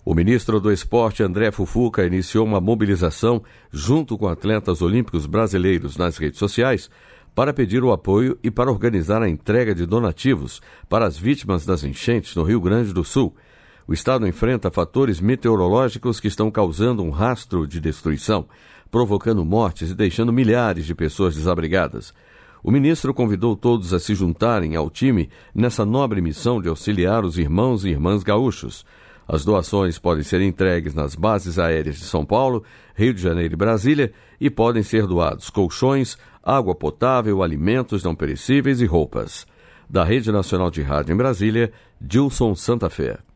O ministro do Esporte, André Fufuca, iniciou uma mobilização junto com atletas olímpicos brasileiros nas redes sociais para pedir o apoio e para organizar a entrega de donativos para as vítimas das enchentes no Rio Grande do Sul. O estado enfrenta fatores meteorológicos que estão causando um rastro de destruição, provocando mortes e deixando milhares de pessoas desabrigadas. O ministro convidou todos a se juntarem ao time nessa nobre missão de auxiliar os irmãos e irmãs gaúchos. As doações podem ser entregues nas bases aéreas de São Paulo, Rio de Janeiro e Brasília e podem ser doados colchões, água potável, alimentos não perecíveis e roupas. Da Rede Nacional de Rádio em Brasília, Dilson Santa Fé.